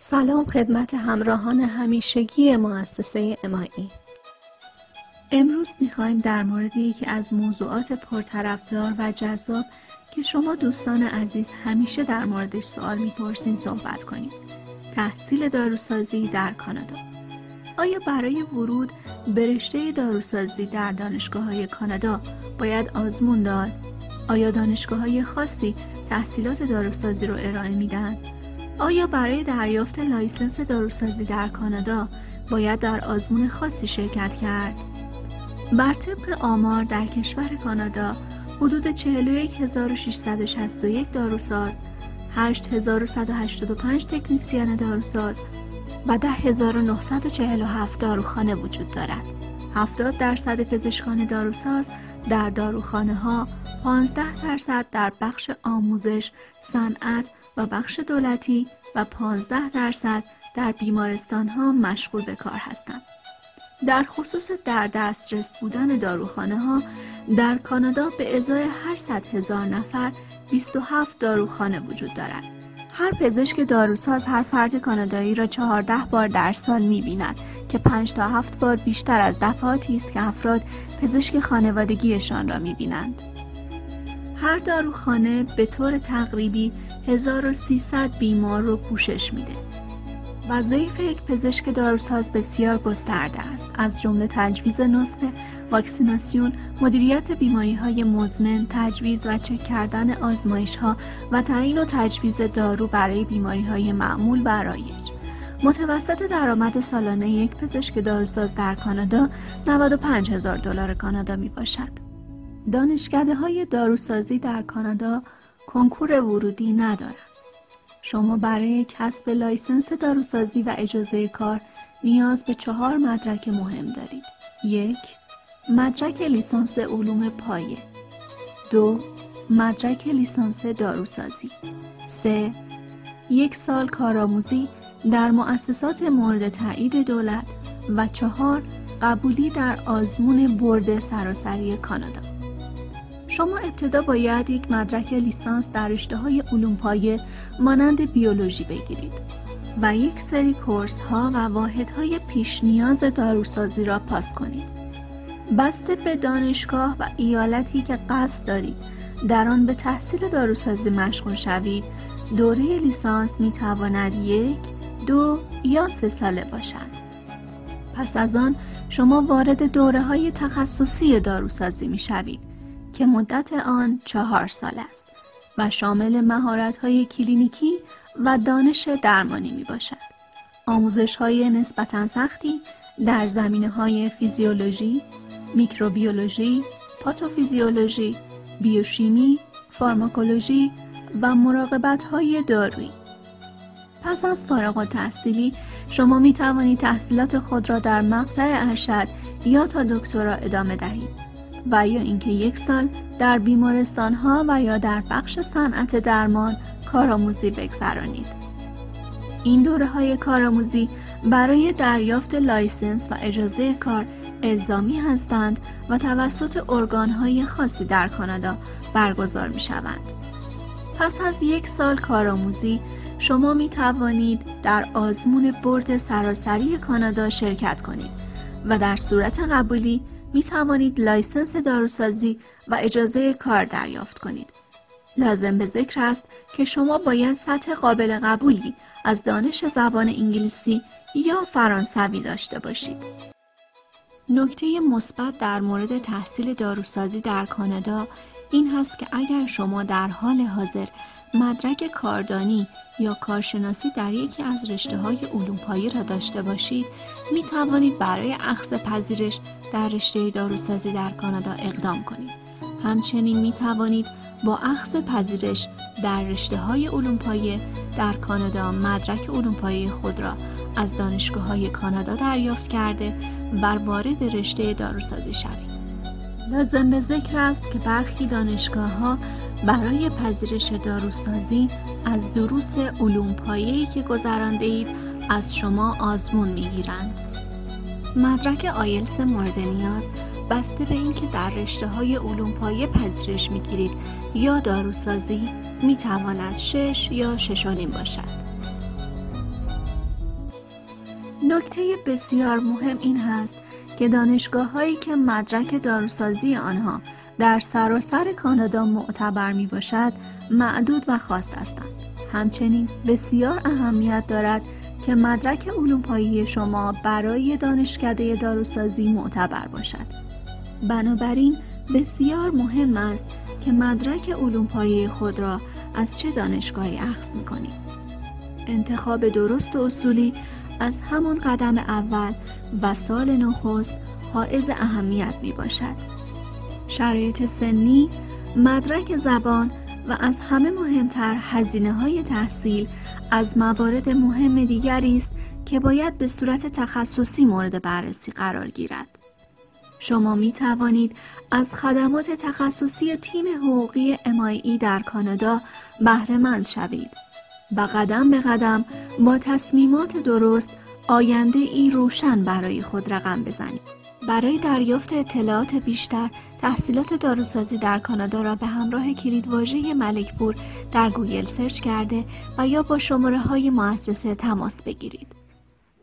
سلام خدمت همراهان همیشگی مؤسسه امایی. امروز میخوایم در مورد یکی از موضوعات پرطرفدار و جذاب که شما دوستان عزیز همیشه در موردش سوال میپرسین صحبت کنیم. تحصیل داروسازی در کانادا. آیا برای ورود به رشته داروسازی در دانشگاه‌های کانادا باید آزمون داد؟ آیا دانشگاه‌های خاصی تحصیلات داروسازی رو ارائه میدن؟ آیا برای دریافت لایسنس داروسازی در کانادا باید در آزمون خاصی شرکت کرد؟ بر طبق آمار در کشور کانادا حدود 41661 داروساز، 8185 تکنیسیان داروساز و 10947 داروخانه وجود دارد. 70% پزشکان داروساز در داروخانه‌ها، 15% در بخش آموزش، صنعت و بخش دولتی و 15% در بیمارستان‌ها مشغول به کار هستند. در خصوص در دسترس بودن داروخانه‌ها در کانادا به ازای هر 100,000 نفر 27 داروخانه وجود دارد. هر پزشک داروساز هر فرد کانادایی را 14 بار در سال می‌بیند که 5 تا 7 بار بیشتر از دفعاتی است که افراد پزشک خانوادگیشان را می‌بینند. هر داروخانه به طور تقریبی 1300 بیمار رو پوشش میده. وظایف یک پزشک داروساز بسیار گسترده است، از جمله تجویز نسخه، واکسیناسیون، مدیریت بیماری‌های مزمن، تجویز و چک کردن آزمایش‌ها و تعیین و تجویز دارو برای بیماری‌های معمول و رایج. متوسط درآمد سالانه یک پزشک داروساز در کانادا $95,000 کانادا میباشد. دانشکده‌های داروسازی در کانادا کنکور ورودی ندارند. شما برای کسب لایسنس داروسازی و اجازه کار نیاز به 4 مدرک مهم دارید. 1. مدرک لیسانس علوم پایه. 2. مدرک لیسانس داروسازی. 3. 1 سال کارآموزی در مؤسسات مورد تایید دولت و 4. قبولی در آزمون بورد سراسری کانادا. شما ابتدا باید یک مدرک لیسانس در رشته‌های علوم پایه مانند بیولوژی بگیرید و یک سری کورس‌ها و واحدهای پیش نیاز داروسازی را پاس کنید. بسته به دانشگاه و ایالتی که قصد دارید در آن به تحصیل داروسازی مشغول شوید، دوره لیسانس می‌تواند 1، 2 یا 3 ساله باشد. پس از آن شما وارد دوره‌های تخصصی داروسازی می‌شوید که مدت آن 4 سال است و شامل مهارت‌های کلینیکی و دانش درمانی می‌باشد. آموزش‌های نسبتاً سختی در زمینه‌های فیزیولوژی، میکروبیولوژی، پاتوفیزیولوژی، بیوشیمی، فارماکولوژی و مراقبت‌های دارویی. پس از فارغ التحصیلی شما می‌توانید تحصیلات خود را در مقطع ارشد یا تا دکترا ادامه دهید و یا اینکه 1 سال در بیمارستان‌ها و یا در بخش صنعت درمان کارآموزی بگذرانید. این دوره‌های کارآموزی برای دریافت لایسنس و اجازه کار الزامی هستند و توسط ارگان‌های خاصی در کانادا برگزار می‌شوند. پس از 1 سال کارآموزی شما می‌توانید در آزمون بورد سراسری کانادا شرکت کنید و در صورت قبولی می توانید لایسنس داروسازی و اجازه کار دریافت کنید. لازم به ذکر است که شما باید سطح قابل قبولی از دانش زبان انگلیسی یا فرانسوی داشته باشید. نکته مثبت در مورد تحصیل داروسازی در کانادا این هست که اگر شما در حال حاضر مدرک کاردانی یا کارشناسی در یکی از رشته‌های علوم پایه را داشته باشید، می توانید برای اخذ پذیرش در رشته داروسازی در کانادا اقدام کنید. همچنین می توانید با اخذ پذیرش در رشته‌های علوم پایه در کانادا مدرک علوم پایه خود را از دانشگاه‌های کانادا دریافت کرده و وارد رشته داروسازی شوید. لازم به ذکر است که برخی دانشگاه‌ها برای پذیرش داروسازی از دروس علوم پایه‌ای که گذرانده‌اید از شما آزمون می‌گیرند. مدرک آیلتس مورد نیاز بسته به اینکه در رشته‌های علوم پایه پذیرش می‌گیرید یا داروسازی می‌تواند 6 یا 6.5 باشد. نکته بسیار مهم این هست که دانشگاه‌هایی که مدرک داروسازی آنها در سراسر کانادا معتبر می باشد معدود و خاص هستند. همچنین بسیار اهمیت دارد که مدرک علوم پایه شما برای دانشکده داروسازی معتبر باشد. بنابراین بسیار مهم است که مدرک علوم پایه خود را از چه دانشگاهی اخذ می‌کنید. انتخاب درست و اصولی از همان قدم اول و سال نخست حائز اهمیت میباشد. شرایط سنی، مدرک زبان و از همه مهمتر هزینه‌های تحصیل از موارد مهم دیگری است که باید به صورت تخصصی مورد بررسی قرار گیرد. شما می توانید از خدمات تخصصی تیم حقوقی MIE در کانادا بهره مند شوید و قدم به قدم با تصمیمات درست آینده ای روشن برای خود رقم بزنید. برای دریافت اطلاعات بیشتر، تحصیلات داروسازی در کانادا را به همراه کلیدواژه ملکپور در گوگل سرچ کرده و یا با شماره‌های مؤسسه تماس بگیرید.